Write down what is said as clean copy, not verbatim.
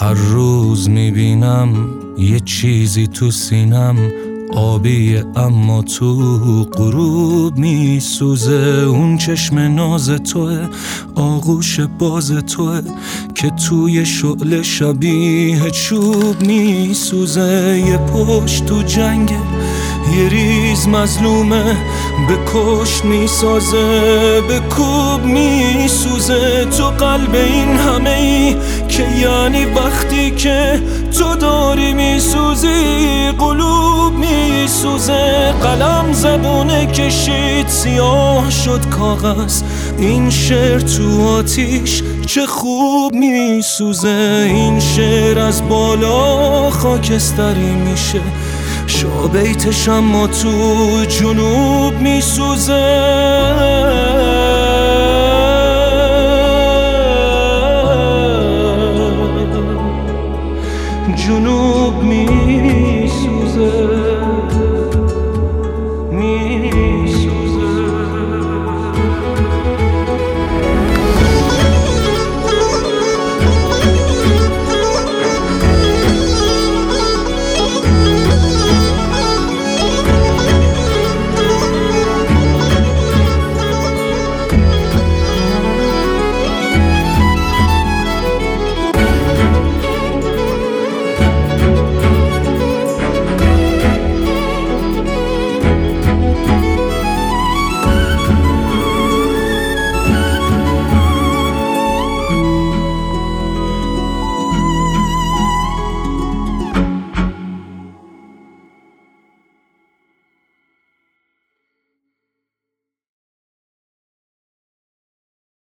هر روز میبینم یه چیزی تو سینم آبیه اما تو غروب میسوزه. اون چشم ناز توه، آغوش باز توه که توی شعله شبیه چوب میسوزه. یه پشت تو جنگه، یه ریز مظلومه، به کشت میسازه، به کوب میسوزه. تو قلب این همه ای که یعنی وقتی که تو داری میسوزی قلوب میسوزه. قلم زبونه کشید سیاه شد کاغذ، این شعر تو آتیش چه خوب میسوزه. این شعر از بالا خاکستری میشه، شابیتش اما تو جنوب میسوزه. جنوب میسوزه.